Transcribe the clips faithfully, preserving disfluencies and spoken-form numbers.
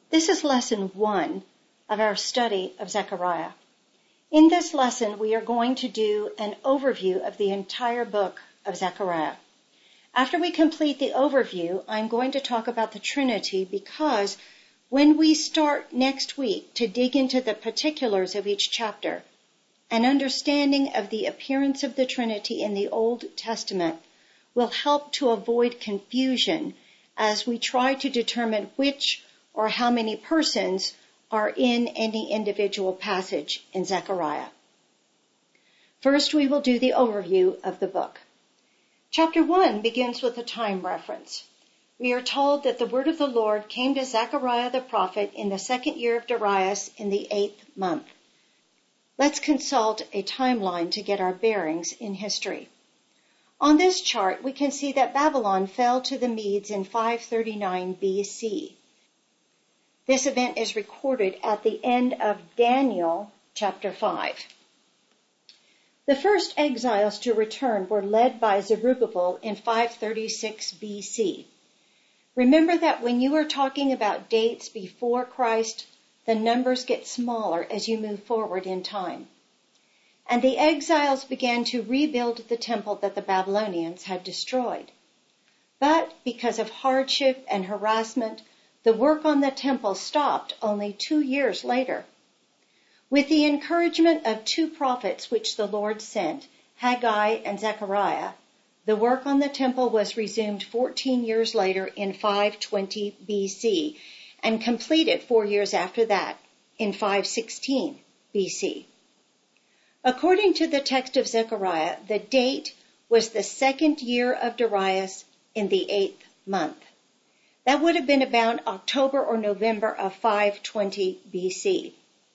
This is lesson one of our study of Zechariah. In this lesson, we are going to do an overview of the entire book of Zechariah. After we complete the overview, I'm going to talk about the Trinity because when we start next week to dig into the particulars of each chapter, an understanding of the appearance of the Trinity in the Old Testament will help to avoid confusion as we try to determine which or how many persons are in any individual passage in Zechariah. First, we will do the overview of the book. Chapter one begins with a time reference. We are told that the word of the Lord came to Zechariah the prophet in the second year of Darius in the eighth month. Let's consult a timeline to get our bearings in history. On this chart, we can see that Babylon fell to the Medes in five thirty-nine B C. This event is recorded at the end of Daniel chapter five. The first exiles to return were led by Zerubbabel in five thirty-six B C. Remember that when you are talking about dates before Christ, the numbers get smaller as you move forward in time. And the exiles began to rebuild the temple that the Babylonians had destroyed. But because of hardship and harassment, the work on the temple stopped only two years later. With the encouragement of two prophets which the Lord sent, Haggai and Zechariah, the work on the temple was resumed fourteen years later in five twenty B C and completed four years after that in five sixteen B C. According to the text of Zechariah, the date was the second year of Darius in the eighth month. That would have been about October or November of five twenty B C.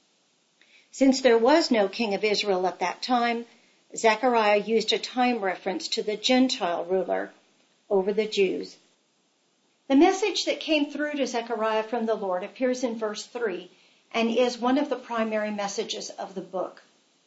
Since there was no king of Israel at that time, Zechariah used a time reference to the Gentile ruler over the Jews. The message that came through to Zechariah from the Lord appears in verse three and is one of the primary messages of the book.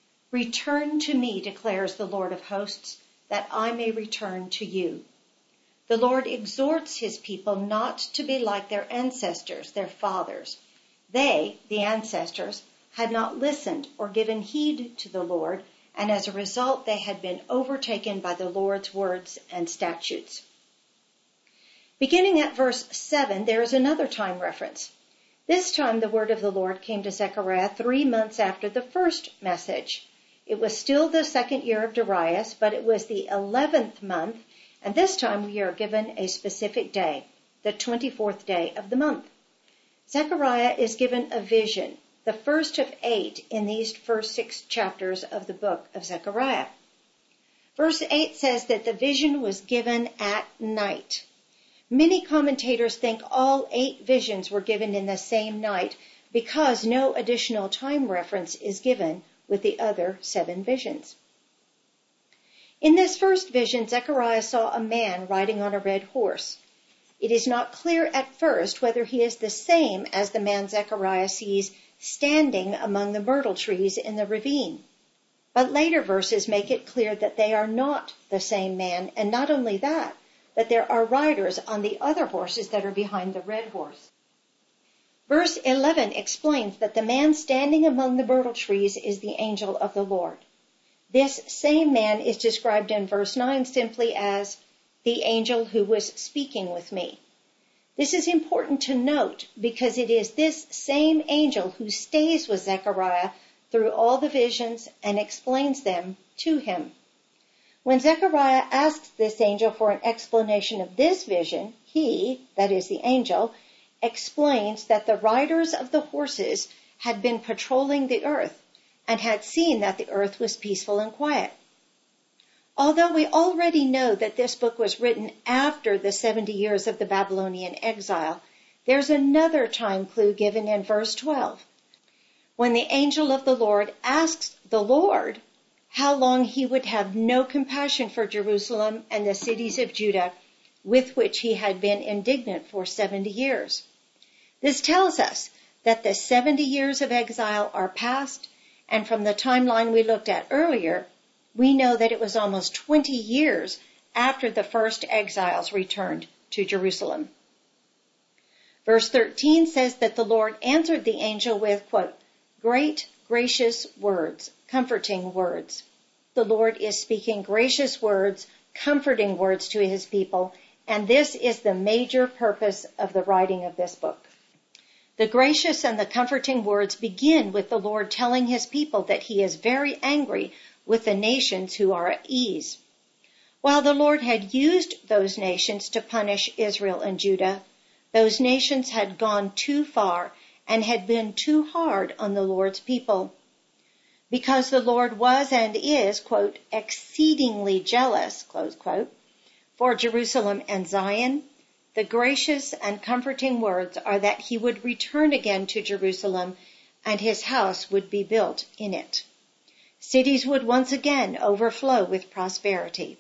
Return to me, declares the Lord of hosts, that I may return to you. The Lord exhorts his people not to be like their ancestors, their fathers. They, the ancestors, had not listened or given heed to the Lord, and as a result they had been overtaken by the Lord's words and statutes. Beginning at verse seven, there is another time reference. This time the word of the Lord came to Zechariah three months after the first message. It was still the second year of Darius, but it was the eleventh month, and this time we are given a specific day, the twenty-fourth day of the month. Zechariah is given a vision, the first of eight in these first six chapters of the book of Zechariah. Verse eight says that the vision was given at night. Many commentators think all eight visions were given in the same night because no additional time reference is given with the other seven visions. In this first vision, Zechariah saw a man riding on a red horse. It is not clear at first whether he is the same as the man Zechariah sees standing among the myrtle trees in the ravine. But later verses make it clear that they are not the same man, and not only that, but there are riders on the other horses that are behind the red horse. Verse eleven explains that the man standing among the myrtle trees is the angel of the Lord. This same man is described in verse nine simply as the angel who was speaking with me. This is important to note because it is this same angel who stays with Zechariah through all the visions and explains them to him. When Zechariah asks this angel for an explanation of this vision, he, that is the angel, explains that the riders of the horses had been patrolling the earth and had seen that the earth was peaceful and quiet. Although we already know that this book was written after the seventy years of the Babylonian exile, there's another time clue given in verse twelve. When the angel of the Lord asks the Lord how long he would have no compassion for Jerusalem and the cities of Judah with which he had been indignant for seventy years. This tells us that the seventy years of exile are past, and from the timeline we looked at earlier, we know that it was almost twenty years after the first exiles returned to Jerusalem. Verse thirteen says that the Lord answered the angel with, quote, great, gracious words, comforting words. The Lord is speaking gracious words, comforting words to his people, and this is the major purpose of the writing of this book. The gracious and the comforting words begin with the Lord telling his people that he is very angry with the nations who are at ease. While the Lord had used those nations to punish Israel and Judah, those nations had gone too far and had been too hard on the Lord's people. Because the Lord was and is, quote, exceedingly jealous, close quote, for Jerusalem and Zion, the gracious and comforting words are that he would return again to Jerusalem and his house would be built in it. Cities would once again overflow with prosperity.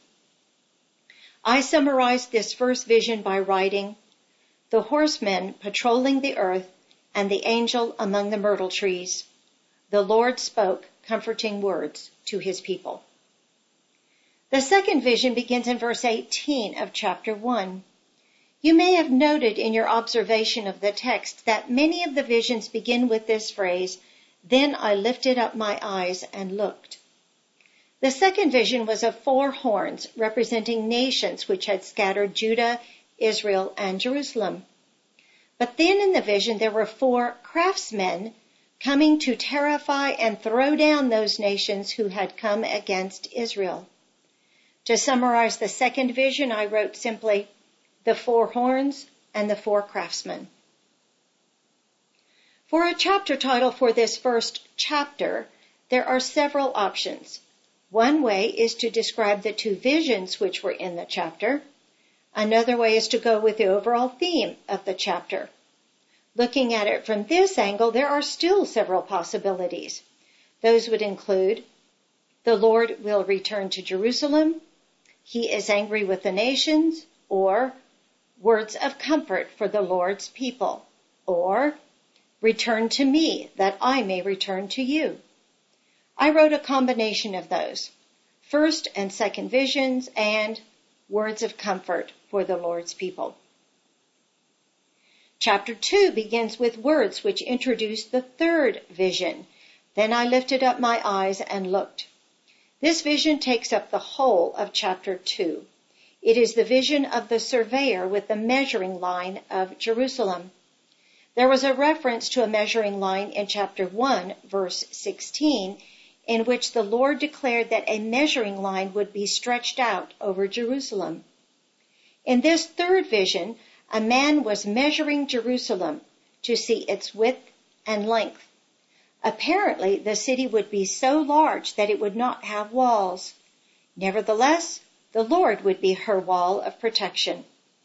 I summarized this first vision by writing, the horsemen patrolling the earth and the angel among the myrtle trees. The Lord spoke comforting words to his people. The second vision begins in verse eighteen of chapter one. You may have noted in your observation of the text that many of the visions begin with this phrase, then I lifted up my eyes and looked. The second vision was of four horns representing nations which had scattered Judah, Israel, and Jerusalem. But then in the vision there were four craftsmen coming to terrify and throw down those nations who had come against Israel. To summarize the second vision, I wrote simply, the four horns and the four craftsmen. For a chapter title for this first chapter, there are several options. One way is to describe the two visions which were in the chapter. Another way is to go with the overall theme of the chapter. Looking at it from this angle, there are still several possibilities. Those would include, the Lord will return to Jerusalem, he is angry with the nations, or words of comfort for the Lord's people, or return to me that I may return to you. I wrote a combination of those, first and second visions and words of comfort for the Lord's people. Chapter two begins with words which introduce the third vision. Then I lifted up my eyes and looked. This vision takes up the whole of chapter two. It is the vision of the surveyor with the measuring line of Jerusalem. There was a reference to a measuring line in chapter one, verse sixteen, in which the Lord declared that a measuring line would be stretched out over Jerusalem. In this third vision, a man was measuring Jerusalem to see its width and length. Apparently, the city would be so large that it would not have walls. Nevertheless, the Lord would be her wall of protection.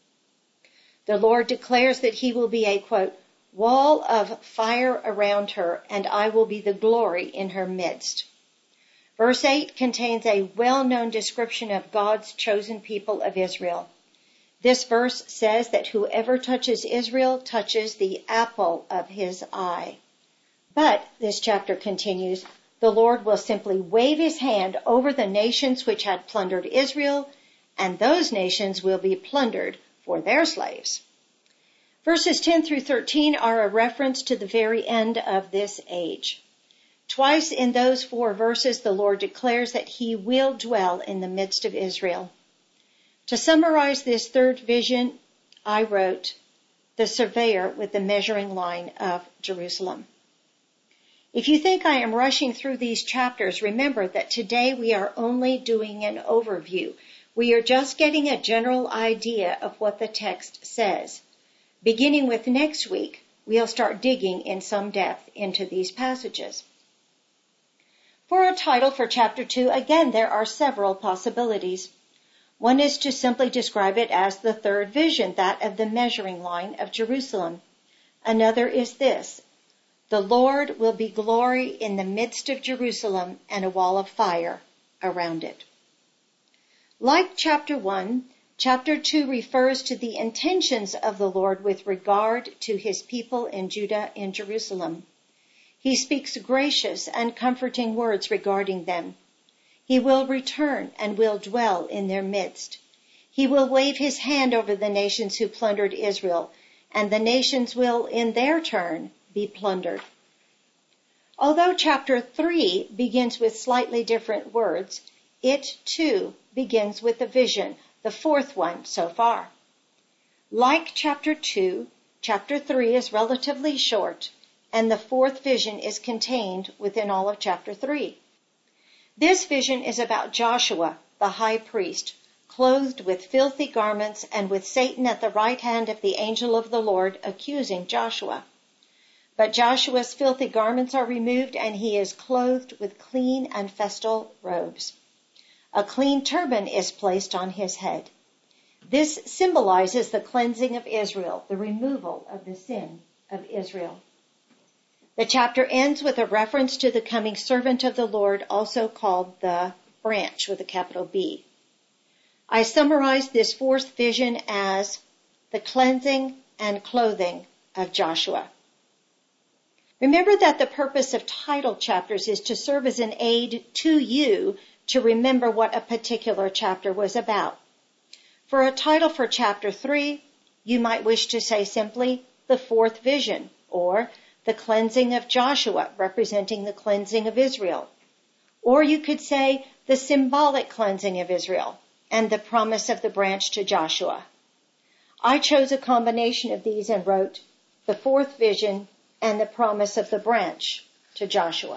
The Lord declares that he will be a, quote, wall of fire around her, and I will be the glory in her midst. Verse eight contains a well-known description of God's chosen people of Israel. This verse says that whoever touches Israel touches the apple of his eye. But, this chapter continues, the Lord will simply wave his hand over the nations which had plundered Israel, and those nations will be plundered for their slaves. Verses ten through thirteen are a reference to the very end of this age. Twice in those four verses, the Lord declares that he will dwell in the midst of Israel. To summarize this third vision, I wrote, the surveyor with the measuring line of Jerusalem. If you think I am rushing through these chapters, remember that today we are only doing an overview. We are just getting a general idea of what the text says. Beginning with next week, we'll start digging in some depth into these passages. For a title for chapter two, again, there are several possibilities. One is to simply describe it as the third vision, that of the measuring line of Jerusalem. Another is this: the Lord will be glory in the midst of Jerusalem and a wall of fire around it. Like chapter one, chapter two refers to the intentions of the Lord with regard to his people in Judah and Jerusalem. He speaks gracious and comforting words regarding them. He will return and will dwell in their midst. He will wave his hand over the nations who plundered Israel, and the nations will, in their turn, be plundered. Although chapter three begins with slightly different words, it, too, begins with a vision, the fourth one so far. Like chapter two, chapter three is relatively short, and the fourth vision is contained within all of chapter three. This vision is about Joshua, the high priest, clothed with filthy garments and with Satan at the right hand of the angel of the Lord accusing Joshua. But Joshua's filthy garments are removed, and he is clothed with clean and festal robes. A clean turban is placed on his head. This symbolizes the cleansing of Israel, the removal of the sin of Israel. The chapter ends with a reference to the coming servant of the Lord, also called the branch with a capital B. I summarized this fourth vision as the cleansing and clothing of Joshua. Remember that the purpose of title chapters is to serve as an aid to you to remember what a particular chapter was about. For a title for chapter three, you might wish to say simply the fourth vision, or the cleansing of Joshua, representing the cleansing of Israel. Or you could say the symbolic cleansing of Israel and the promise of the branch to Joshua. I chose a combination of these and wrote the fourth vision and the promise of the branch to Joshua.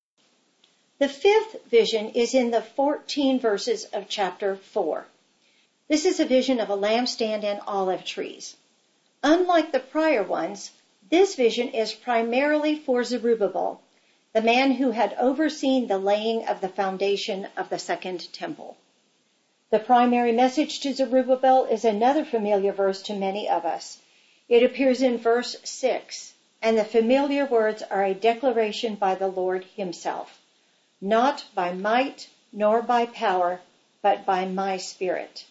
The fifth vision is in the fourteen verses of chapter four. This is a vision of a lampstand and olive trees. Unlike the prior ones, this vision is primarily for Zerubbabel, the man who had overseen the laying of the foundation of the second temple. The primary message to Zerubbabel is another familiar verse to many of us. It appears in verse six, and the familiar words are a declaration by the Lord himself. Not by might nor by power, but by my Spirit.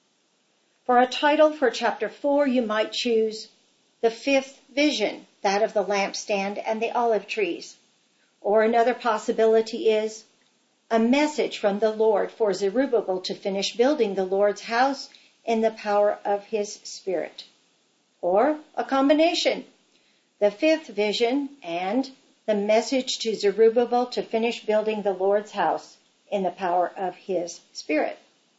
For a title for chapter four, you might choose the fifth vision, that of the lampstand and the olive trees. Or another possibility is a message from the Lord for Zerubbabel to finish building the Lord's house in the power of his Spirit. Or a combination, the fifth vision and the message to Zerubbabel to finish building the Lord's house in the power of his Spirit.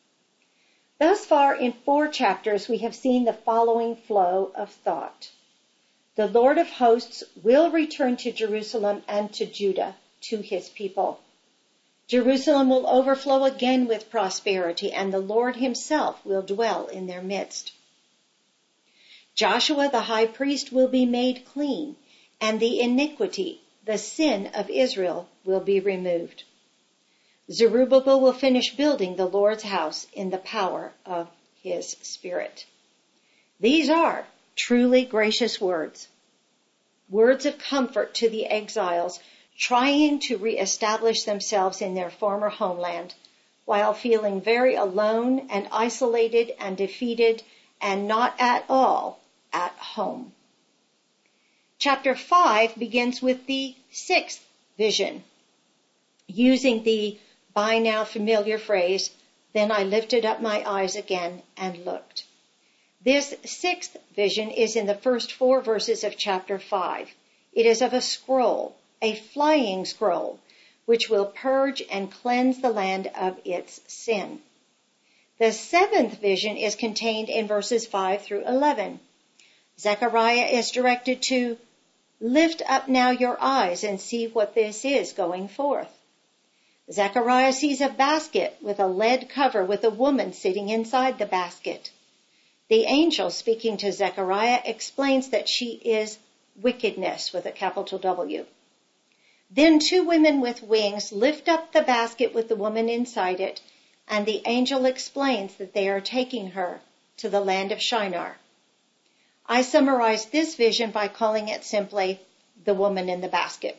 Thus far in four chapters, we have seen the following flow of thought. The Lord of hosts will return to Jerusalem and to Judah, to his people. Jerusalem will overflow again with prosperity, and the Lord himself will dwell in their midst. Joshua the high priest will be made clean, and the iniquity, the sin of Israel, will be removed. Zerubbabel will finish building the Lord's house in the power of his Spirit. These are truly gracious words, words of comfort to the exiles trying to reestablish themselves in their former homeland while feeling very alone and isolated and defeated and not at all at home. Chapter five begins with the sixth vision, using the by now familiar phrase, "Then I lifted up my eyes again and looked." This sixth vision is in the first four verses of chapter five. It is of a scroll, a flying scroll, which will purge and cleanse the land of its sin. The seventh vision is contained in verses five through eleven. Zechariah is directed to lift up now your eyes and see what this is going forth. Zechariah sees a basket with a lead cover with a woman sitting inside the basket. The angel speaking to Zechariah explains that she is wickedness with a capital W. Then two women with wings lift up the basket with the woman inside it, and the angel explains that they are taking her to the land of Shinar. I summarized this vision by calling it simply the woman in the basket.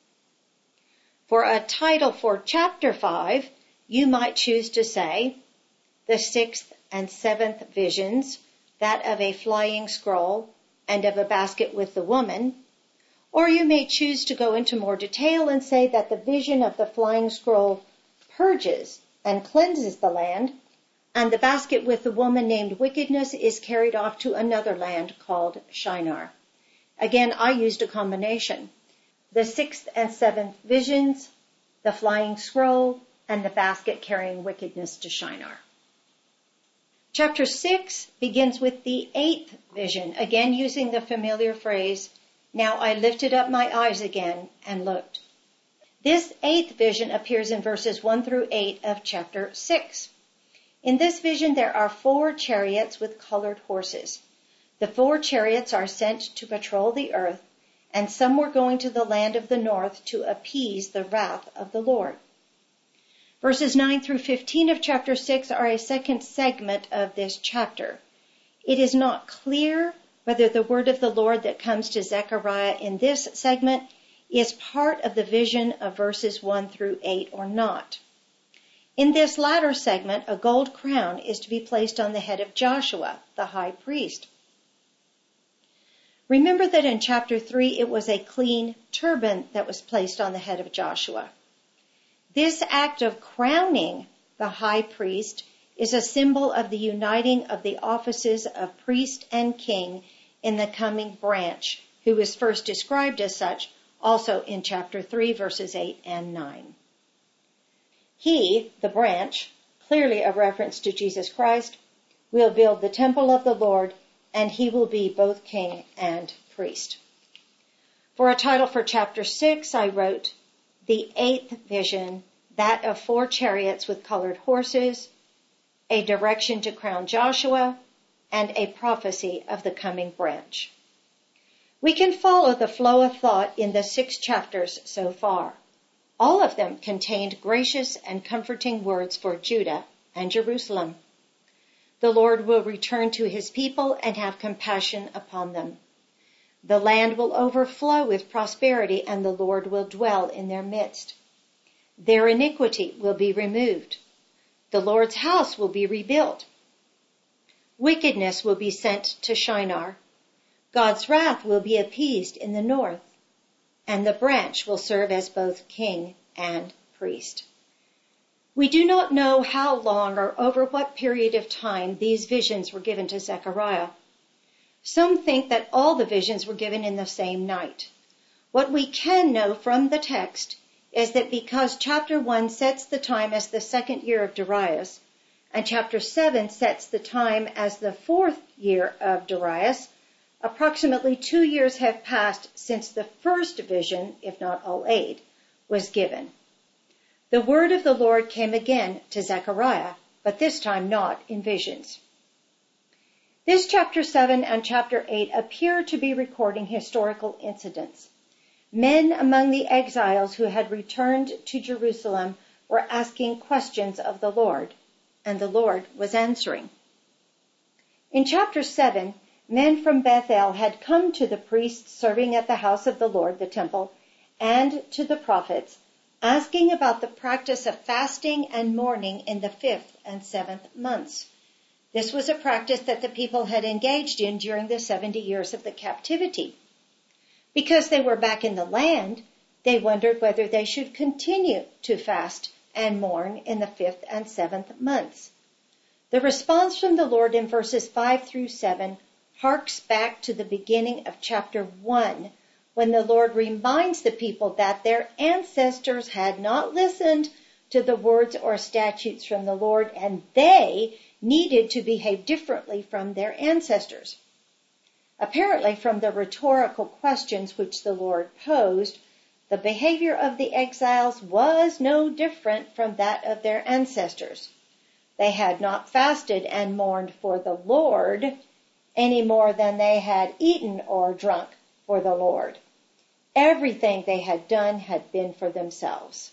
For a title for chapter five, you might choose to say the sixth and seventh visions, that of a flying scroll and of a basket with the woman. Or you may choose to go into more detail and say that the vision of the flying scroll purges and cleanses the land, and the basket with the woman named Wickedness is carried off to another land called Shinar. Again, I used a combination. The sixth and seventh visions, the flying scroll, and the basket carrying wickedness to Shinar. Chapter six begins with the eighth vision, again using the familiar phrase, "Now I lifted up my eyes again and looked." This eighth vision appears in verses one through eight of chapter six. In this vision, there are four chariots with colored horses. The four chariots are sent to patrol the earth, and some were going to the land of the north to appease the wrath of the Lord. Verses nine through fifteen of chapter six are a second segment of this chapter. It is not clear whether the word of the Lord that comes to Zechariah in this segment is part of the vision of verses one through eight or not. In this latter segment, a gold crown is to be placed on the head of Joshua, the high priest. Remember that in chapter three, it was a clean turban that was placed on the head of Joshua. This act of crowning the high priest is a symbol of the uniting of the offices of priest and king in the coming branch, who is first described as such also in chapter three, verses eight and nine. He, the branch, clearly a reference to Jesus Christ, will build the temple of the Lord, and he will be both king and priest. For a title for chapter six, I wrote, "The Eighth Vision, that of four chariots with colored horses, a direction to crown Joshua, and a prophecy of the coming branch." We can follow the flow of thought in the six chapters so far. All of them contained gracious and comforting words for Judah and Jerusalem. The Lord will return to his people and have compassion upon them. The land will overflow with prosperity, and the Lord will dwell in their midst. Their iniquity will be removed. The Lord's house will be rebuilt. Wickedness will be sent to Shinar. God's wrath will be appeased in the north, and the branch will serve as both king and priest. We do not know how long or over what period of time these visions were given to Zechariah. Some think that all the visions were given in the same night. What we can know from the text is that because chapter one sets the time as the second year of Darius, and chapter seven sets the time as the fourth year of Darius, approximately two years have passed since the first vision, if not all eight, was given. The word of the Lord came again to Zechariah, but this time not in visions. This chapter seven and chapter eight appear to be recording historical incidents. Men among the exiles who had returned to Jerusalem were asking questions of the Lord, and the Lord was answering. In chapter seven, men from Bethel had come to the priests serving at the house of the Lord, the temple, and to the prophets, asking about the practice of fasting and mourning in the fifth and seventh months. This was a practice that the people had engaged in during the seventy years of the captivity. Because they were back in the land, they wondered whether they should continue to fast and mourn in the fifth and seventh months. The response from the Lord in verses five through seven harks back to the beginning of chapter one, when the Lord reminds the people that their ancestors had not listened to the words or statutes from the Lord, and they needed to behave differently from their ancestors. Apparently, from the rhetorical questions which the Lord posed, the behavior of the exiles was no different from that of their ancestors. They had not fasted and mourned for the Lord any more than they had eaten or drunk for the Lord. Everything they had done had been for themselves.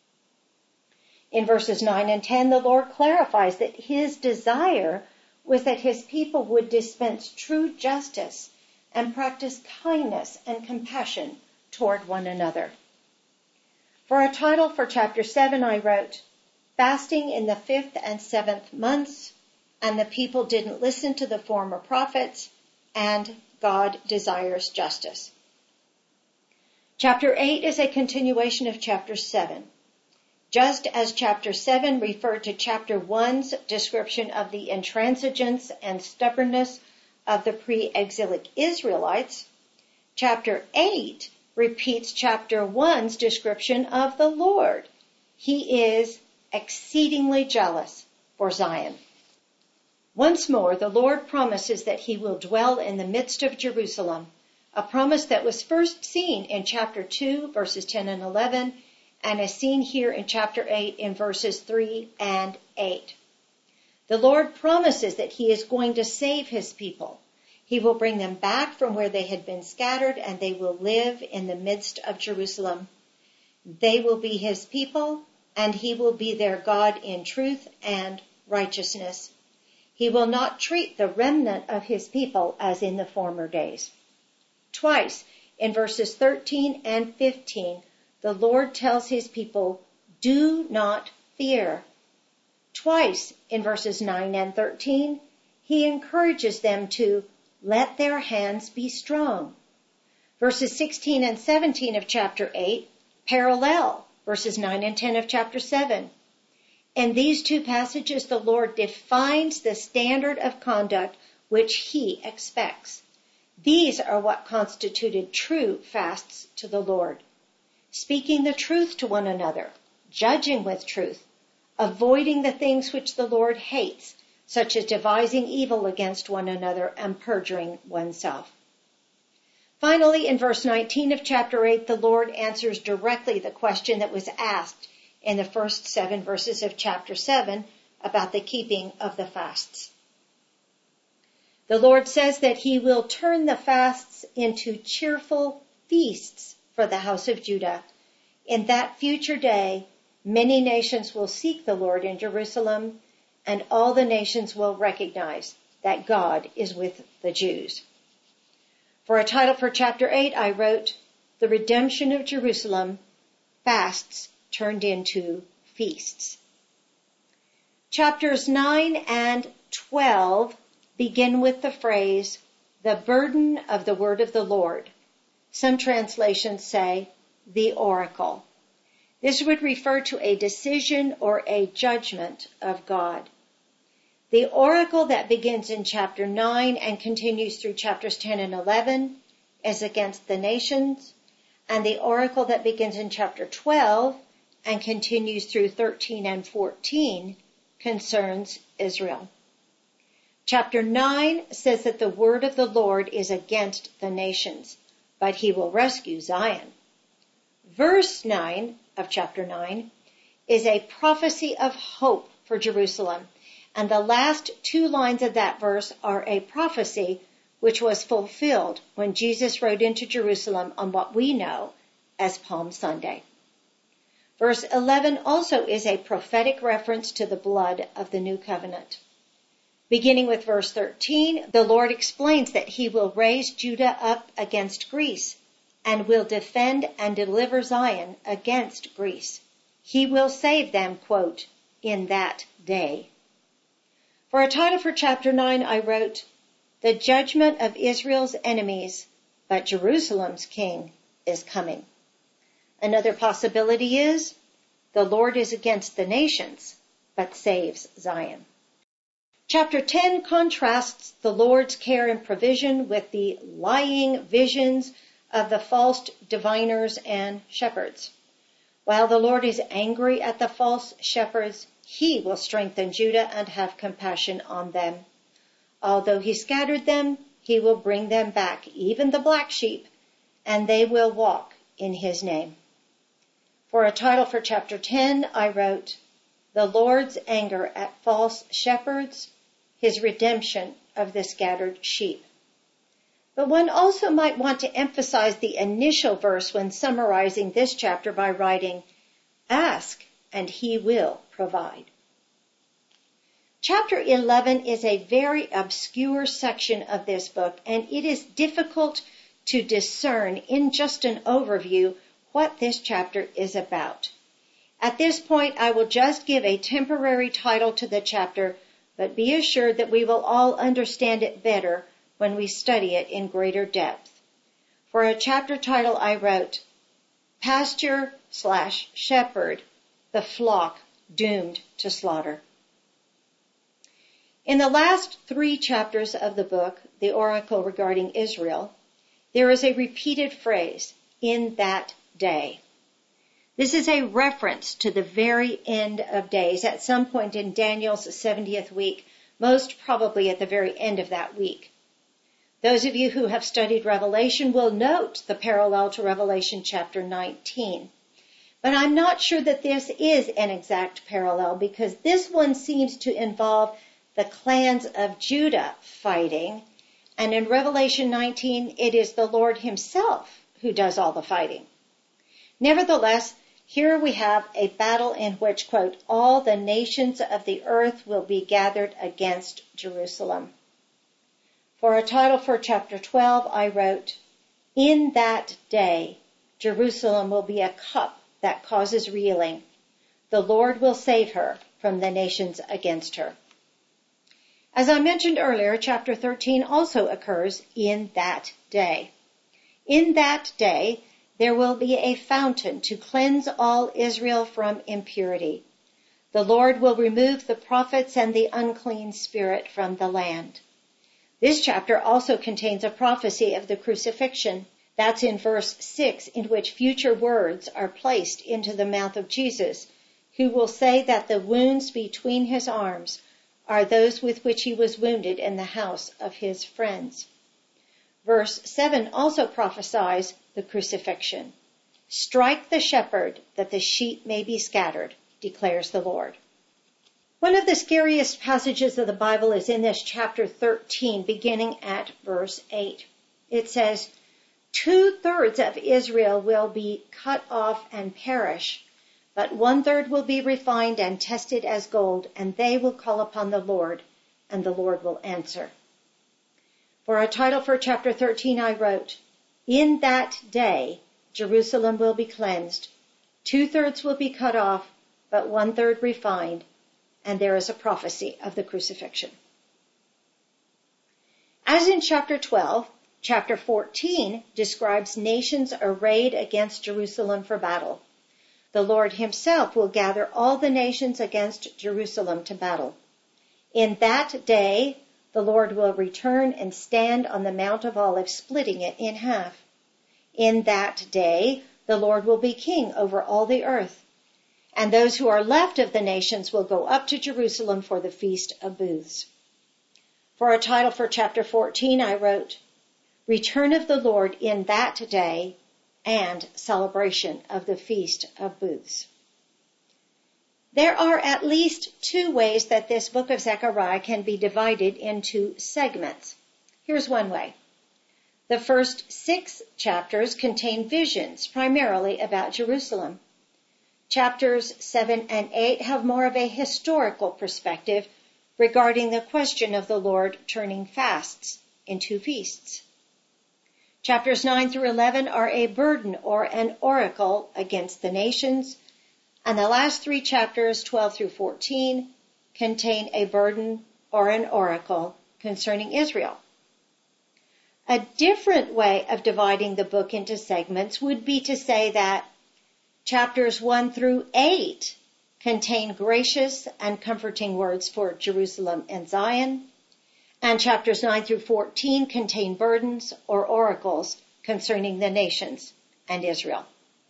In verses nine and ten, the Lord clarifies that his desire was that his people would dispense true justice and practice kindness and compassion toward one another. For a title for chapter seven, I wrote, "Fasting in the fifth and seventh months, and the people didn't listen to the former prophets, and God desires justice." Chapter eight is a continuation of chapter seven. Just as chapter seven referred to chapter one's description of the intransigence and stubbornness of the pre-exilic Israelites, chapter eight repeats chapter one's description of the Lord. He is exceedingly jealous for Zion. Once more, the Lord promises that he will dwell in the midst of Jerusalem, a promise that was first seen in chapter two, verses ten and eleven, and is seen here in chapter eight in verses three and eight. The Lord promises that he is going to save his people. He will bring them back from where they had been scattered, and they will live in the midst of Jerusalem. They will be his people, and he will be their God in truth and righteousness. He will not treat the remnant of his people as in the former days. Twice, in verses thirteen and fifteen, the Lord tells his people, do not fear. Twice, in verses nine and thirteen, he encourages them to let their hands be strong. Verses sixteen and seventeen of chapter eight parallel verses nine and ten of chapter seven. In these two passages, the Lord defines the standard of conduct which he expects. These are what constituted true fasts to the Lord. Speaking the truth to one another, judging with truth, avoiding the things which the Lord hates, such as devising evil against one another and perjuring oneself. Finally, in verse nineteen of chapter eight, the Lord answers directly the question that was asked in the first seven verses of chapter seven about the keeping of the fasts. The Lord says that he will turn the fasts into cheerful feasts for the house of Judah. In that future day, many nations will seek the Lord in Jerusalem, and all the nations will recognize that God is with the Jews. For a title for chapter eight, I wrote, The Redemption of Jerusalem, Fasts Turned into Feasts. Chapters nine and twelve begin with the phrase, the burden of the word of the Lord. Some translations say, the oracle. This would refer to a decision or a judgment of God. The oracle that begins in chapter nine and continues through chapters ten and eleven is against the nations, and the oracle that begins in chapter twelve and continues through thirteen and fourteen concerns Israel. Chapter nine says that the word of the Lord is against the nations, but he will rescue Zion. Verse nine of chapter nine is a prophecy of hope for Jerusalem, and the last two lines of that verse are a prophecy which was fulfilled when Jesus rode into Jerusalem on what we know as Palm Sunday. Verse eleven also is a prophetic reference to the blood of the new covenant. Beginning with verse thirteen, the Lord explains that he will raise Judah up against Greece and will defend and deliver Zion against Greece. He will save them, quote, in that day. For a title for chapter nine, I wrote, The Judgment of Israel's Enemies, but Jerusalem's King is Coming. Another possibility is, the Lord is against the nations, but saves Zion. Chapter ten contrasts the Lord's care and provision with the lying visions of the false diviners and shepherds. While the Lord is angry at the false shepherds, he will strengthen Judah and have compassion on them. Although he scattered them, he will bring them back, even the black sheep, and they will walk in his name. For a title for chapter ten, I wrote, The Lord's Anger at False Shepherds, His Redemption of the Scattered Sheep. But one also might want to emphasize the initial verse when summarizing this chapter by writing, Ask, and he will provide. Chapter eleven is a very obscure section of this book, and it is difficult to discern in just an overview what this chapter is about. At this point, I will just give a temporary title to the chapter, but be assured that we will all understand it better when we study it in greater depth. For a chapter title, I wrote, Pasture slash Shepherd, the flock doomed to slaughter. In the last three chapters of the book, the oracle regarding Israel, there is a repeated phrase, in that day. This is a reference to the very end of days, at some point in Daniel's seventieth week, most probably at the very end of that week. Those of you who have studied Revelation will note the parallel to Revelation chapter nineteen. But I'm not sure that this is an exact parallel, because this one seems to involve the clans of Judah fighting, and in Revelation nineteen, it is the Lord himself who does all the fighting. Nevertheless, here we have a battle in which, quote, all the nations of the earth will be gathered against Jerusalem. For a title for chapter twelve, I wrote, in that day, Jerusalem will be a cup that causes reeling. The Lord will save her from the nations against her. As I mentioned earlier, chapter thirteen also occurs in that day. In that day, there will be a fountain to cleanse all Israel from impurity. The Lord will remove the prophets and the unclean spirit from the land. This chapter also contains a prophecy of the crucifixion. That's in verse six, in which future words are placed into the mouth of Jesus, who will say that the wounds between his arms are those with which he was wounded in the house of his friends. Verse seven also prophesies the crucifixion. Strike the shepherd that the sheep may be scattered, declares the Lord. One of the scariest passages of the Bible is in this chapter thirteen, beginning at verse eight. It says, two-thirds of Israel will be cut off and perish, but one-third will be refined and tested as gold, and they will call upon the Lord, and the Lord will answer. For a title for chapter thirteen, I wrote, in that day, Jerusalem will be cleansed. Two-thirds will be cut off, but one-third refined, and there is a prophecy of the crucifixion. As in chapter twelve, chapter fourteen describes nations arrayed against Jerusalem for battle. The Lord himself will gather all the nations against Jerusalem to battle. In that day, the Lord will return and stand on the Mount of Olives, splitting it in half. In that day, the Lord will be king over all the earth, and those who are left of the nations will go up to Jerusalem for the Feast of Booths. For a title for chapter fourteen, I wrote, Return of the Lord in that day and celebration of the Feast of Booths. There are at least two ways that this book of Zechariah can be divided into segments. Here's one way. The first six chapters contain visions, primarily about Jerusalem. Chapters seven and eight have more of a historical perspective regarding the question of the Lord turning fasts into feasts. Chapters nine through eleven are a burden or an oracle against the nations, and the last three chapters, twelve through fourteen, contain a burden or an oracle concerning Israel. A different way of dividing the book into segments would be to say that chapters one through eight contain gracious and comforting words for Jerusalem and Zion, and chapters nine through fourteen contain burdens or oracles concerning the nations and Israel.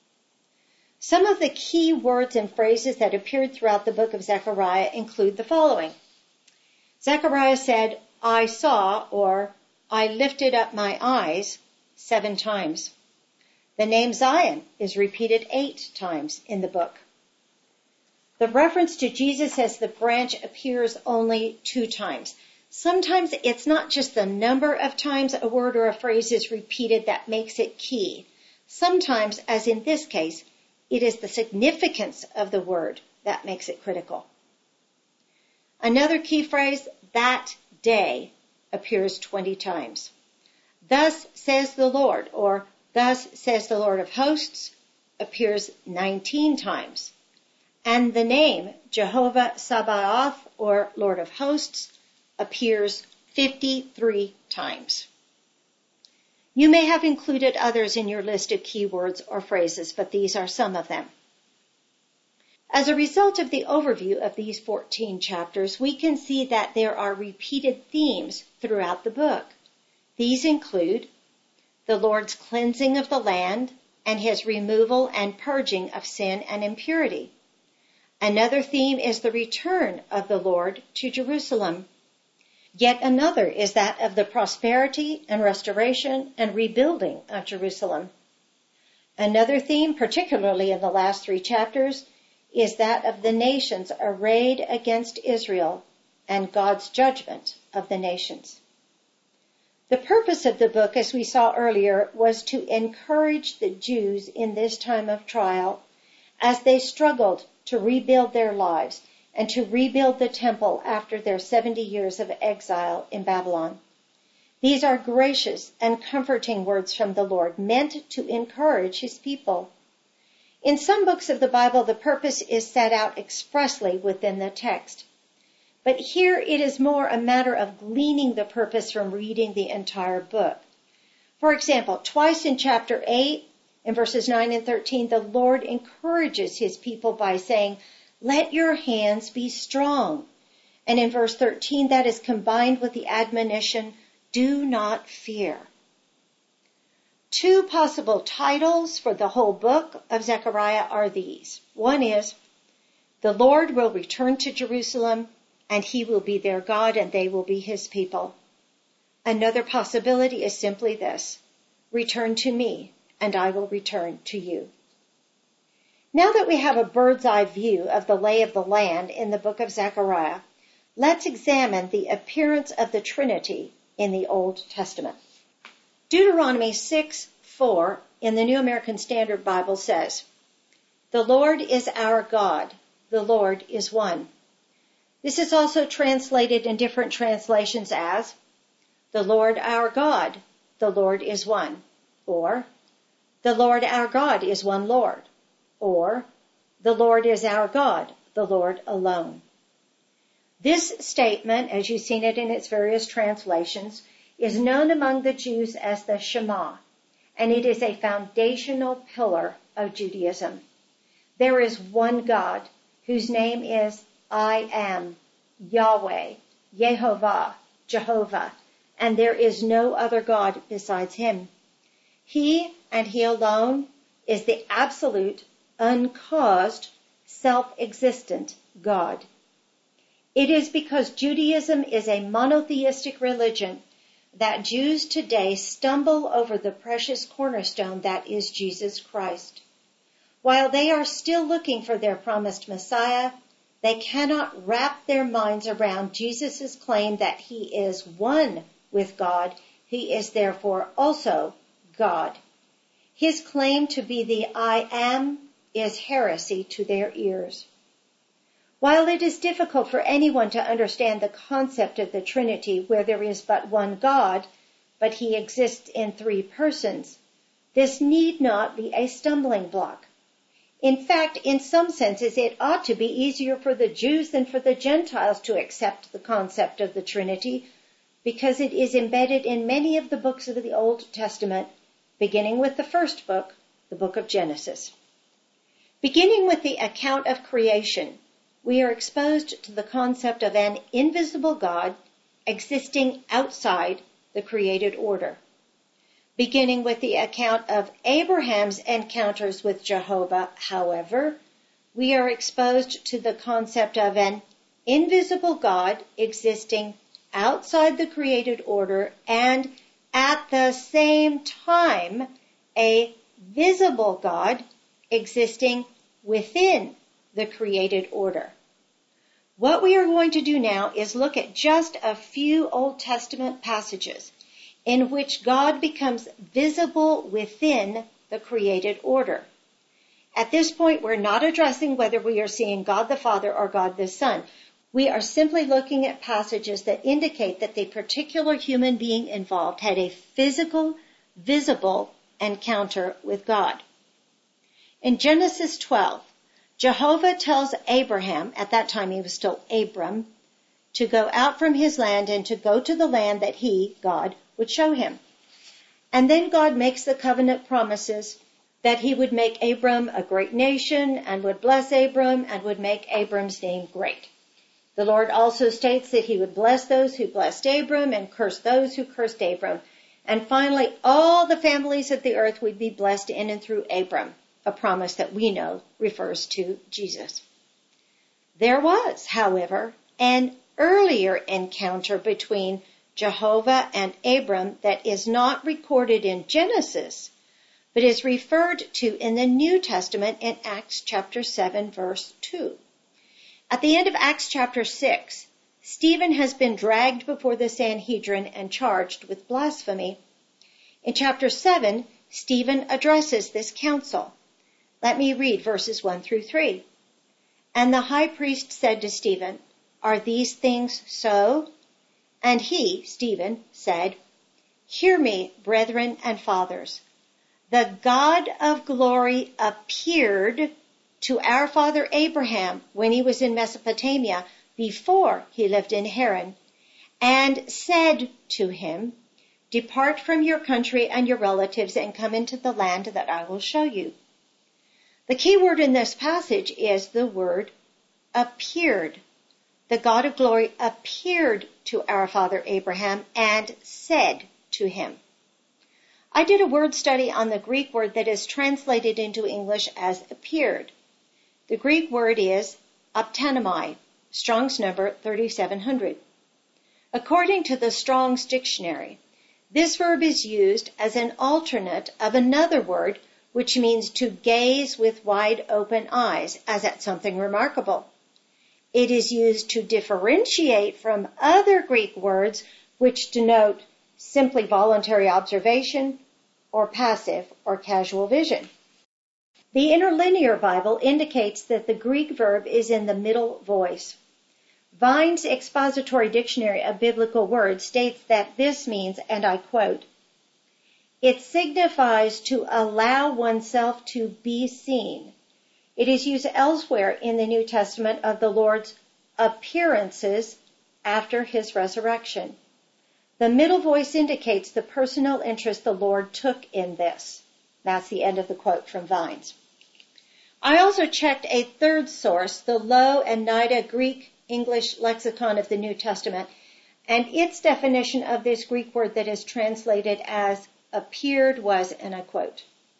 Some of the key words and phrases that appeared throughout the book of Zechariah include the following. Zechariah said, I saw, or I lifted up my eyes, seven times. The name Zion is repeated eight times in the book. The reference to Jesus as the branch appears only two times. Sometimes it's not just the number of times a word or a phrase is repeated that makes it key. Sometimes, as in this case, it is the significance of the word that makes it critical. Another key phrase, that day, appears twenty times. Thus says the Lord, or thus says the Lord of hosts, appears nineteen times. And the name Jehovah Sabaoth, or Lord of hosts, appears fifty-three times. You may have included others in your list of keywords or phrases, but these are some of them. As a result of the overview of these fourteen chapters, we can see that there are repeated themes throughout the book. These include the Lord's cleansing of the land and his removal and purging of sin and impurity. Another theme is the return of the Lord to Jerusalem. Yet another is that of the prosperity and restoration and rebuilding of Jerusalem. Another theme, particularly in the last three chapters, is that of the nations arrayed against Israel and God's judgment of the nations. The purpose of the book, as we saw earlier, was to encourage the Jews in this time of trial as they struggled to rebuild their lives and to rebuild the temple after their seventy years of exile in Babylon. These are gracious and comforting words from the Lord, meant to encourage his people. In some books of the Bible, the purpose is set out expressly within the text. But here it is more a matter of gleaning the purpose from reading the entire book. For example, twice in chapter eight, in verses nine and thirteen, the Lord encourages his people by saying, "Let your hands be strong." And in verse thirteen, that is combined with the admonition, "Do not fear." Two possible titles for the whole book of Zechariah are these. One is, "The Lord will return to Jerusalem, and he will be their God, and they will be his people." Another possibility is simply this, "Return to me, and I will return to you." Now that we have a bird's eye view of the lay of the land in the book of Zechariah, let's examine the appearance of the Trinity in the Old Testament. Deuteronomy six four in the New American Standard Bible says, "The Lord is our God, the Lord is one." This is also translated in different translations as, "The Lord our God, the Lord is one," or, "The Lord our God is one Lord," or, "The Lord is our God, the Lord alone." This statement, as you've seen it in its various translations, is known among the Jews as the Shema, and it is a foundational pillar of Judaism. There is one God whose name is I am, Yahweh, Yehovah, Jehovah, and there is no other God besides him. He and he alone is the absolute, uncaused, self-existent God. It is because Judaism is a monotheistic religion that Jews today stumble over the precious cornerstone that is Jesus Christ. While they are still looking for their promised Messiah, they cannot wrap their minds around Jesus' claim that he is one with God. He is therefore also God. His claim to be the I am is heresy to their ears. While it is difficult for anyone to understand the concept of the Trinity where there is but one God, but he exists in three persons, this need not be a stumbling block. In fact, in some senses, it ought to be easier for the Jews than for the Gentiles to accept the concept of the Trinity, because it is embedded in many of the books of the Old Testament, beginning with the first book, the book of Genesis. Beginning with the account of creation, we are exposed to the concept of an invisible God existing outside the created order. Beginning with the account of Abraham's encounters with Jehovah, however, we are exposed to the concept of an invisible God existing outside the created order and at the same time a visible God existing within the created order. What we are going to do now is look at just a few Old Testament passages in which God becomes visible within the created order. At this point, we're not addressing whether we are seeing God the Father or God the Son. We are simply looking at passages that indicate that the particular human being involved had a physical, visible encounter with God. In Genesis twelve, Jehovah tells Abraham, at that time he was still Abram, to go out from his land and to go to the land that he, God, would show him. And then God makes the covenant promises that he would make Abram a great nation and would bless Abram and would make Abram's name great. The Lord also states that he would bless those who blessed Abram and curse those who cursed Abram. And finally, all the families of the earth would be blessed in and through Abram, a promise that we know refers to Jesus. There was, however, an earlier encounter between Jehovah and Abram that is not recorded in Genesis, but is referred to in the New Testament in Acts chapter seven, verse two. At the end of Acts chapter six, Stephen has been dragged before the Sanhedrin and charged with blasphemy. In chapter seven, Stephen addresses this council. Let me read verses one through three. And the high priest said to Stephen, "Are these things so?" And he, Stephen, said, "Hear me, brethren and fathers. The God of glory appeared to our father Abraham when he was in Mesopotamia, before he lived in Haran, and said to him, 'Depart from your country and your relatives and come into the land that I will show you.'" The key word in this passage is the word appeared. The God of glory appeared to our father Abraham and said to him. I did a word study on the Greek word that is translated into English as appeared. The Greek word is optanomai, Strong's number thirty-seven hundred. According to the Strong's dictionary, this verb is used as an alternate of another word which means to gaze with wide open eyes as at something remarkable. It is used to differentiate from other Greek words which denote simply voluntary observation or passive or casual vision. The Interlinear Bible indicates that the Greek verb is in the middle voice. Vine's Expository Dictionary of Biblical Words states that this means, and I quote, "It signifies to allow oneself to be seen." It is used elsewhere in the New Testament of the Lord's appearances after his resurrection. The middle voice indicates the personal interest the Lord took in this. That's the end of the quote from Vines. I also checked a third source, the Lowe and Nida Greek English Lexicon of the New Testament, and its definition of this Greek word that is translated as appeared was, and I quote,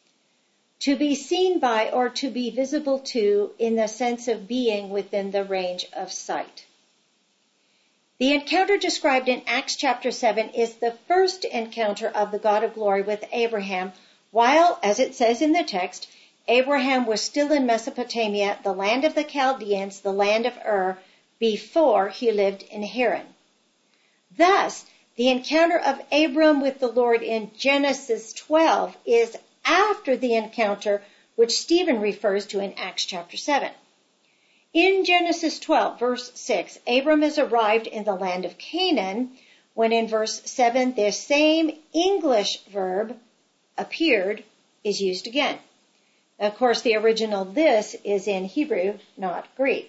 "To be seen by or to be visible to in the sense of being within the range of sight." The encounter described in Acts chapter seven is the first encounter of the God of glory with Abraham, while, as it says in the text, Abraham was still in Mesopotamia, the land of the Chaldeans, the land of Ur, before he lived in Haran. Thus, the encounter of Abram with the Lord in Genesis twelve is after the encounter which Stephen refers to in Acts chapter seven. In Genesis twelve, verse six, Abram has arrived in the land of Canaan, when in verse seven, this same English verb, appeared, is used again. Of course, the original "this" is in Hebrew, not Greek.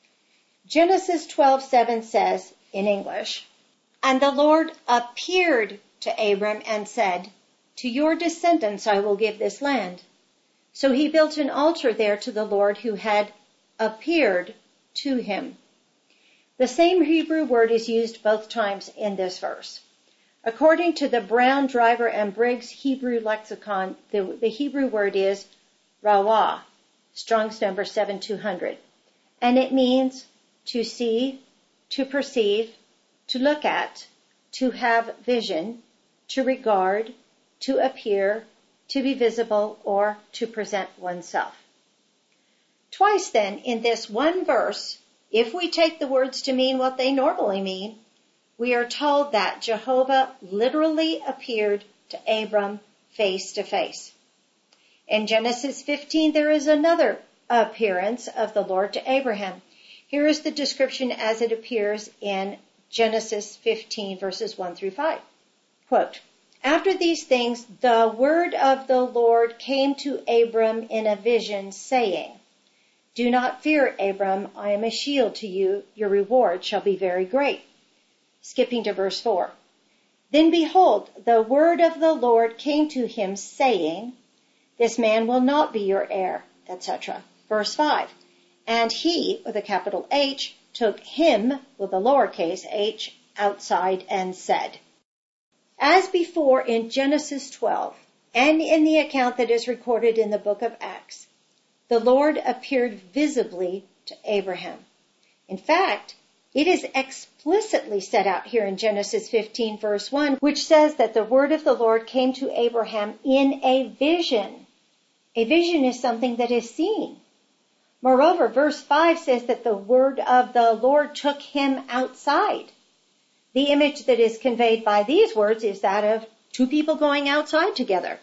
Genesis twelve seven says, in English, "And the Lord appeared to Abram and said, 'To your descendants I will give this land.' So he built an altar there to the Lord who had appeared to him." The same Hebrew word is used both times in this verse. According to the Brown, Driver, and Briggs Hebrew lexicon, the, the Hebrew word is rawah, Strong's number seven two hundred, and it means to see, to perceive, to look at, to have vision, to regard, to appear, to be visible, or to present oneself. Twice then, in this one verse, if we take the words to mean what they normally mean, we are told that Jehovah literally appeared to Abram face to face. In Genesis fifteen, there is another appearance of the Lord to Abraham. Here is the description as it appears in Genesis fifteen, verses one through five. Quote, "After these things, the word of the Lord came to Abram in a vision, saying, 'Do not fear, Abram, I am a shield to you. Your reward shall be very great.'" Skipping to verse four. "Then behold, the word of the Lord came to him, saying, This man will not be your heir, et cetera. Verse five, and he, with a capital H, took him, with a lowercase h, outside and said. As before in Genesis twelve, and in the account that is recorded in the book of Acts, the Lord appeared visibly to Abraham. In fact, it is explicitly set out here in Genesis fifteen, verse one, which says that the word of the Lord came to Abraham in a vision. A vision is something that is seen. Moreover, verse five says that the word of the Lord took him outside. The image that is conveyed by these words is that of two people going outside together.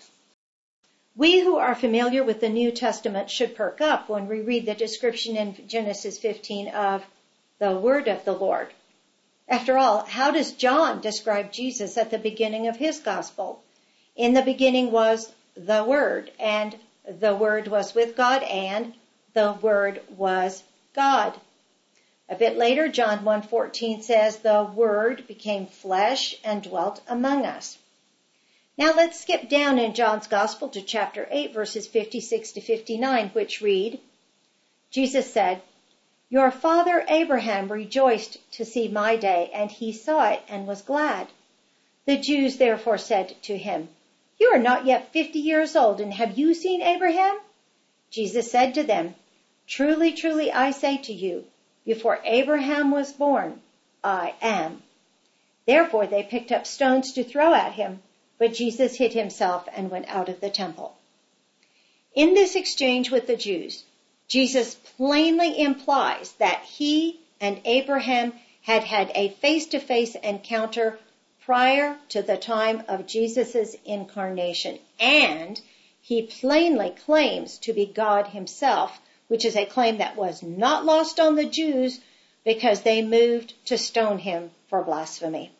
We who are familiar with the New Testament should perk up when we read the description in Genesis fifteen of the word of the Lord. After all, how does John describe Jesus at the beginning of his gospel? In the beginning was the Word, and the Word was with God, and the Word was God. A bit later, John one fourteen says, the Word became flesh and dwelt among us. Now let's skip down in John's Gospel to chapter eight, verses fifty-six to fifty-nine, which read, Jesus said, your father Abraham rejoiced to see my day, and he saw it and was glad. The Jews therefore said to him, you are not yet fifty years old, and have you seen Abraham? Jesus said to them, truly, truly, I say to you, before Abraham was born, I am. Therefore they picked up stones to throw at him, but Jesus hid himself and went out of the temple. In this exchange with the Jews, Jesus plainly implies that he and Abraham had had a face-to-face encounter prior to the time of Jesus' incarnation, and he plainly claims to be God himself, which is a claim that was not lost on the Jews because they moved to stone him for blasphemy.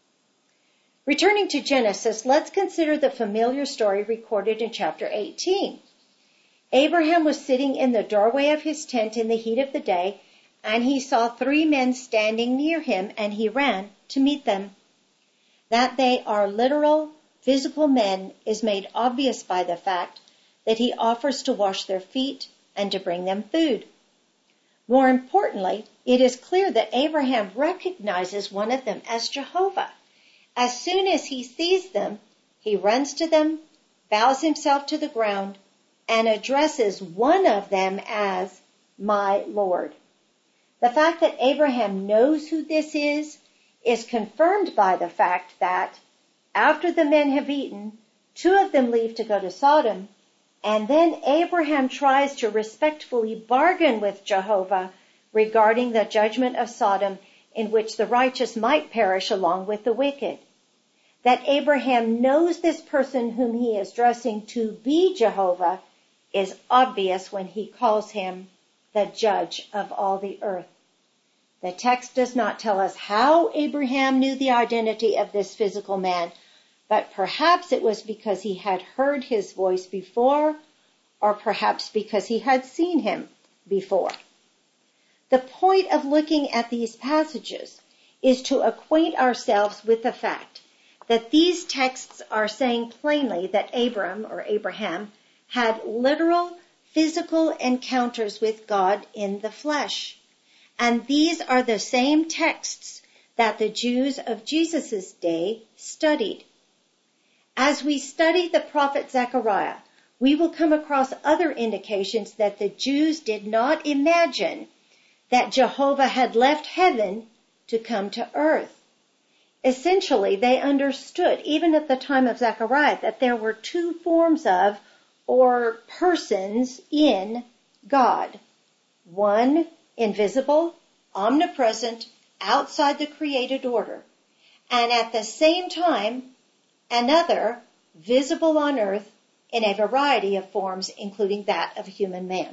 Returning to Genesis, let's consider the familiar story recorded in chapter eighteen. Abraham was sitting in the doorway of his tent in the heat of the day, and he saw three men standing near him, and he ran to meet them. That they are literal, physical men is made obvious by the fact that he offers to wash their feet and to bring them food. More importantly, it is clear that Abraham recognizes one of them as Jehovah. As soon as he sees them, he runs to them, bows himself to the ground, and addresses one of them as my Lord. The fact that Abraham knows who this is is confirmed by the fact that after the men have eaten, two of them leave to go to Sodom, and then Abraham tries to respectfully bargain with Jehovah regarding the judgment of Sodom, in which the righteous might perish along with the wicked. That Abraham knows this person whom he is addressing to be Jehovah is obvious when he calls him the judge of all the earth. The text does not tell us how Abraham knew the identity of this physical man, but perhaps it was because he had heard his voice before, or perhaps because he had seen him before. The point of looking at these passages is to acquaint ourselves with the fact that these texts are saying plainly that Abram, or Abraham, had literal physical encounters with God in the flesh. And these are the same texts that the Jews of Jesus' day studied. As we study the prophet Zechariah, we will come across other indications that the Jews did not imagine that Jehovah had left heaven to come to earth. Essentially, they understood, even at the time of Zechariah, that there were two forms of or persons in God. One, invisible, omnipresent, outside the created order. And at the same time, another, visible on earth in a variety of forms, including that of a human man.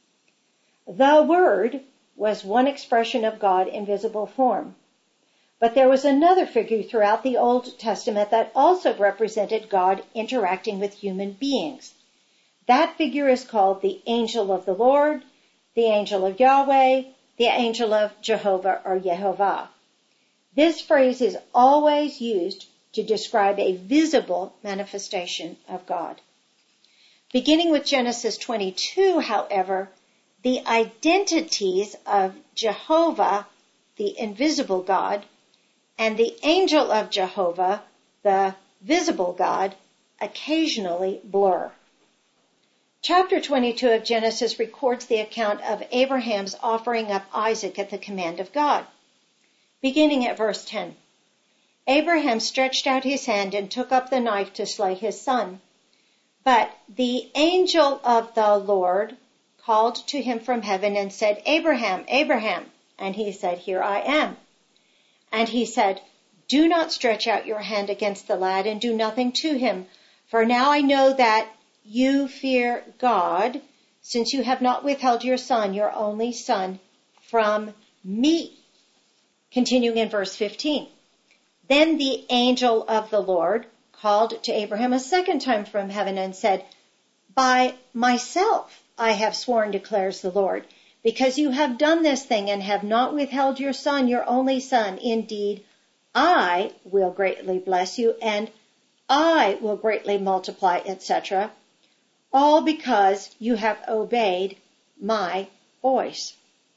The Word was one expression of God in visible form. But there was another figure throughout the Old Testament that also represented God interacting with human beings. That figure is called the angel of the Lord, the angel of Yahweh, the angel of Jehovah or Yehovah. This phrase is always used to describe a visible manifestation of God. Beginning with Genesis twenty-two, however, the identities of Jehovah, the invisible God, and the angel of Jehovah, the visible God, occasionally blur. Chapter twenty-two of Genesis records the account of Abraham's offering up Isaac at the command of God. Beginning at verse ten. Abraham stretched out his hand and took up the knife to slay his son. But the angel of the Lord called to him from heaven and said, Abraham, Abraham. And he said, Here I am. And he said, Do not stretch out your hand against the lad and do nothing to him. For now I know that you fear God, since you have not withheld your son, your only son, from me. Continuing in verse fifteen. Then the angel of the Lord called to Abraham a second time from heaven and said, By myself I have sworn, declares the Lord, because you have done this thing and have not withheld your son, your only son. Indeed, I will greatly bless you, and I will greatly multiply, et cetera, all because you have obeyed my voice.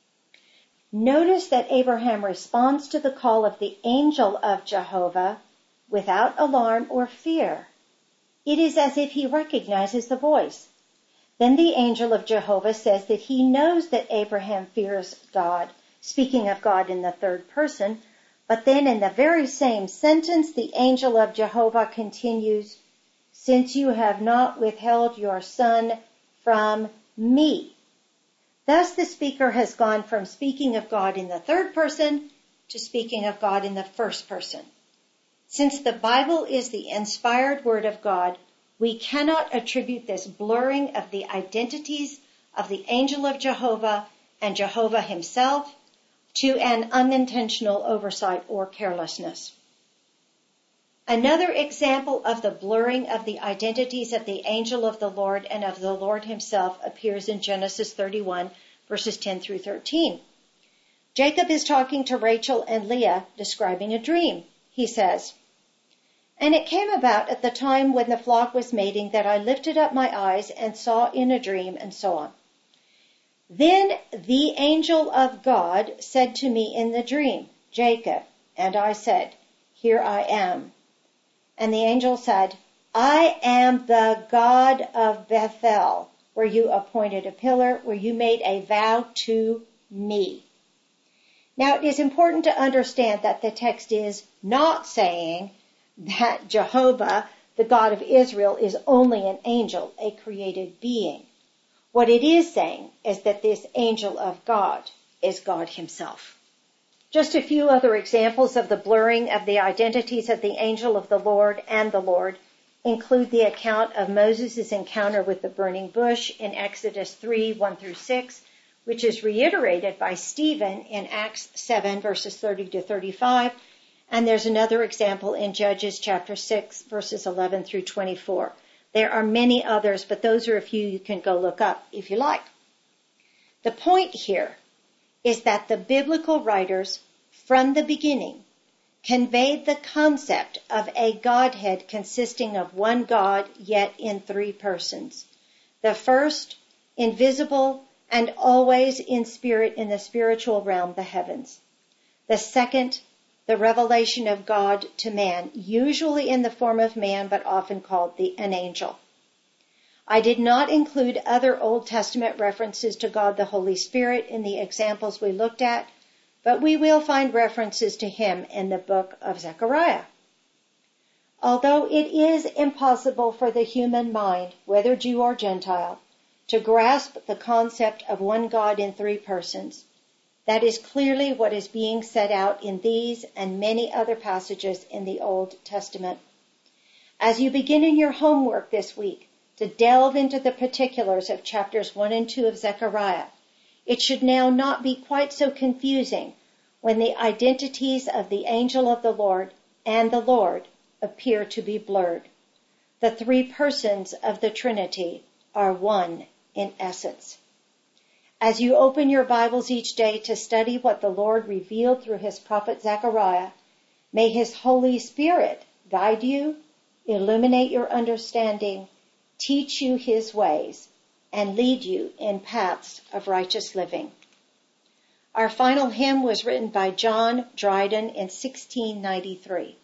Notice that Abraham responds to the call of the angel of Jehovah without alarm or fear. It is as if he recognizes the voice. Then the angel of Jehovah says that he knows that Abraham fears God, speaking of God in the third person, but then in the very same sentence, the angel of Jehovah continues, Since you have not withheld your son from me. Thus the speaker has gone from speaking of God in the third person to speaking of God in the first person. Since the Bible is the inspired word of God, we cannot attribute this blurring of the identities of the angel of Jehovah and Jehovah himself to an unintentional oversight or carelessness. Another example of the blurring of the identities of the angel of the Lord and of the Lord himself appears in Genesis thirty-one, verses ten through thirteen. Jacob is talking to Rachel and Leah, describing a dream. He says, And it came about at the time when the flock was mating that I lifted up my eyes and saw in a dream, and so on. Then the angel of God said to me in the dream, Jacob, and I said, Here I am. And the angel said, I am the God of Bethel, where you appointed a pillar, where you made a vow to me. Now it is important to understand that the text is not saying that Jehovah, the God of Israel, is only an angel, a created being. What it is saying is that this angel of God is God himself. Just a few other examples of the blurring of the identities of the angel of the Lord and the Lord include the account of Moses' encounter with the burning bush in Exodus three, one through six, which is reiterated by Stephen in Acts seven, verses thirty to thirty-five, and there's another example in Judges chapter six, verses eleven through twenty-four. There are many others, but those are a few you can go look up if you like. The point here is that the biblical writers from the beginning conveyed the concept of a Godhead consisting of one God, yet in three persons. The first, invisible and always in spirit in the spiritual realm, the heavens. The second, the revelation of God to man, usually in the form of man, but often called the, an angel. I did not include other Old Testament references to God the Holy Spirit in the examples we looked at, but we will find references to him in the book of Zechariah. Although it is impossible for the human mind, whether Jew or Gentile, to grasp the concept of one God in three persons, that is clearly what is being set out in these and many other passages in the Old Testament. As you begin in your homework this week to delve into the particulars of chapters one and two of Zechariah, it should now not be quite so confusing when the identities of the angel of the Lord and the Lord appear to be blurred. The three persons of the Trinity are one in essence. As you open your Bibles each day to study what the Lord revealed through his prophet Zechariah, may his Holy Spirit guide you, illuminate your understanding, teach you his ways, and lead you in paths of righteous living. Our final hymn was written by John Dryden in sixteen ninety-three.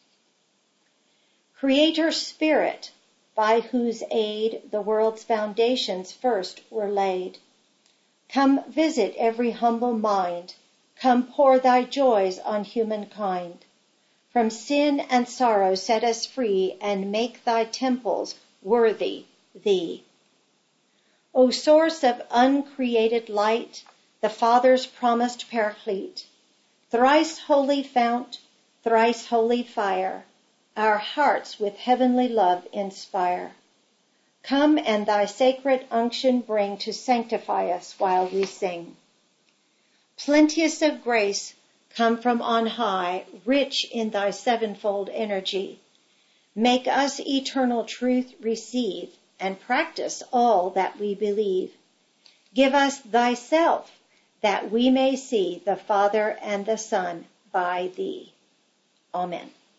Creator Spirit, by whose aid the world's foundations first were laid, come visit every humble mind, come pour thy joys on humankind. From sin and sorrow set us free, and make thy temples worthy thee. O source of uncreated light, the Father's promised paraclete, thrice holy fount, thrice holy fire, our hearts with heavenly love inspire. Come and thy sacred unction bring to sanctify us while we sing. Plenteous of grace, come from on high, rich in thy sevenfold energy. Make us eternal truth receive, and practice all that we believe. Give us thyself, that we may see the Father and the Son by thee. Amen.